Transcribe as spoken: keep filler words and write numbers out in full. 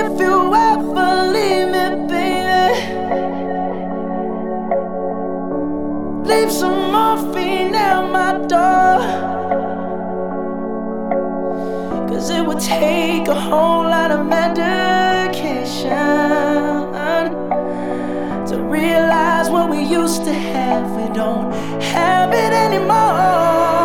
if you ever leave me, baby, leave some morphine at my door. Cause it would take a whole lot of medication to realize what we used to have, we don't have it anymore.